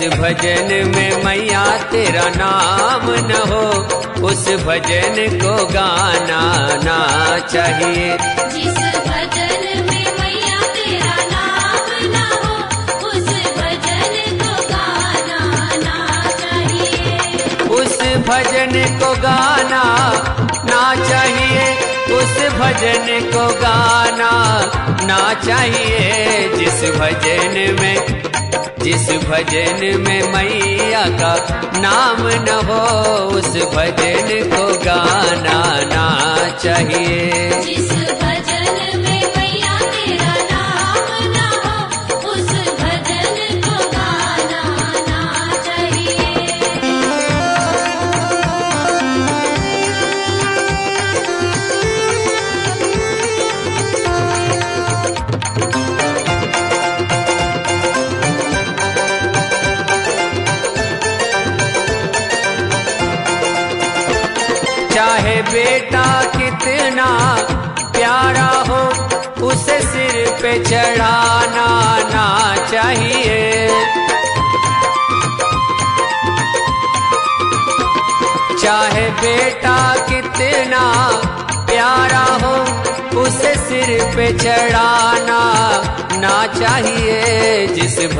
भजन में मैया तेरा नाम न हो, उस भजन को गाना ना चाहिए। जिस भजन में मैया तेरा नाम न हो, उस भजन को गाना ना चाहिए। उस भजन को गाना ना चाहिए, उस भजन को गाना ना चाहिए। जिस भजन में मैया का नाम न हो, उस भजन को गाना ना चाहिए। जिस भजन में मैया तेरा नाम न हो, उस भजन को गाना ना चाहिए। चाहे बेटा कितना प्यारा हो, उसे सिर पे चढ़ाना ना चाहिए। चाहे बेटा कितना प्यारा हो, उसे सिर पे चढ़ाना ना चाहिए।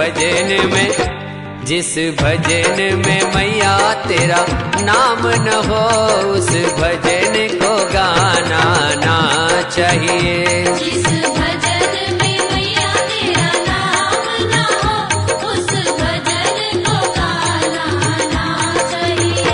जिस भजन में मैया तेरा नाम न हो, उस भजन को गाना ना चाहिए। जिस भजन में मैया तेरा नाम न हो, उस भजन को गाना ना चाहिए।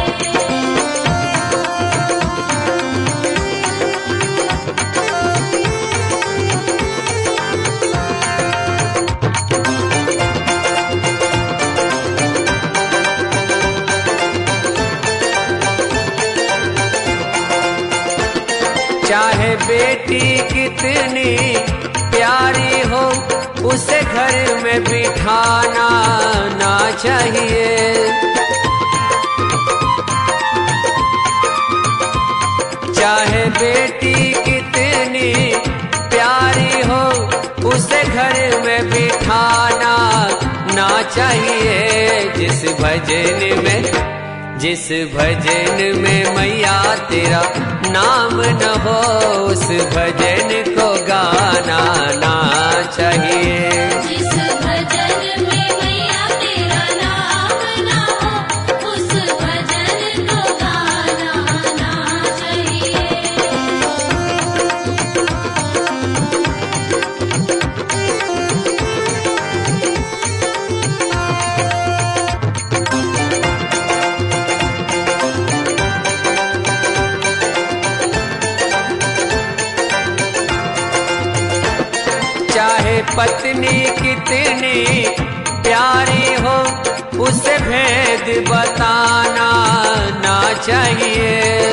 चाहे बेटी कितनी प्यारी हो, उसे घर में बिठाना ना चाहिए। चाहे बेटी कितनी प्यारी हो, उसे घर में बिठाना ना चाहिए। जिस भजन में मैया तेरा नाम न हो, उस भजन को गाना ना चाहिए। जिस भजन में मैया तेरा नाम न हो, उस भजन को गाना ना चाहिए। चाहे पत्नी कितनी प्यारी हो, उसे भेद बताना ना चाहिए।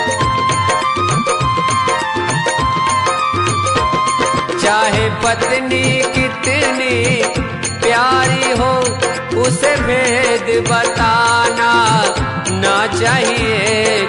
चाहे पत्नी कितनी प्यारी हो, उसे भेद बताना ना चाहिए।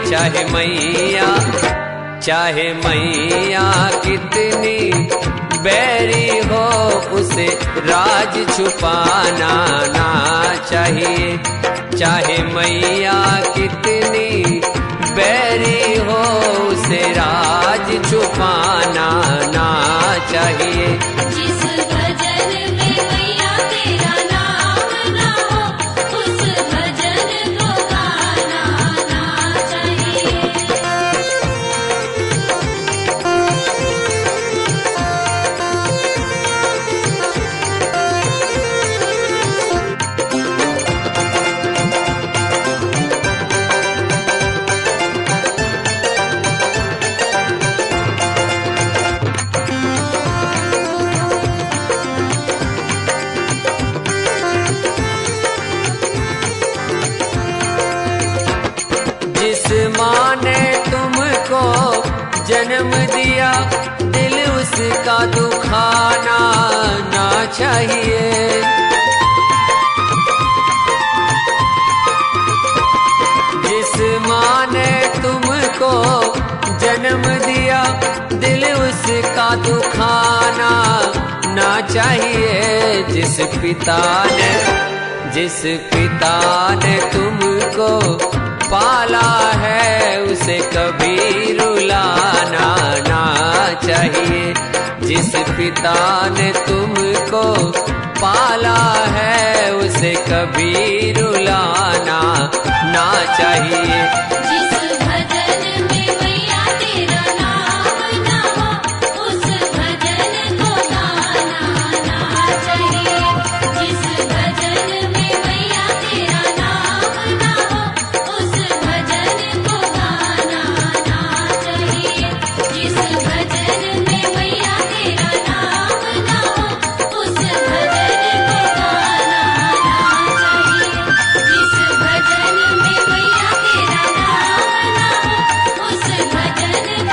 चाहे मैया कितनी बैरी हो, उसे राज छुपाना ना चाहिए। चाहे मैया कितनी बैरी हो, उसे राज छुपाना ना चाहिए। जिस भजन में मैया तेरा नाम न हो, उस भजन को गाना ना चाहिए। जिस माँ ने तुमको जन्म दिया, दिल उसका दुखाना ना चाहिए। जिस माँ ने तुमको जन्म दिया, दिल उसका दुखाना ना चाहिए। जिस पिता ने तुमको पाला है उसे कभी रुलाना ना चाहिए। जिस पिता ने तुमको पाला है उसे कभी रुलाना ना चाहिए। जिस भजन में मैया तेरा नाम ना हो उस भजन को गाना ना चाहिए। जिस भजन में मैया तेरा नाम ना हो उस भजन को गाना ना चाहिए। जिस भजन में मैया तेरा नाम ना हो उस भजन को गाना ना चाहिए। जिस भजन में मैया तेरा नाम ना हो उस भजन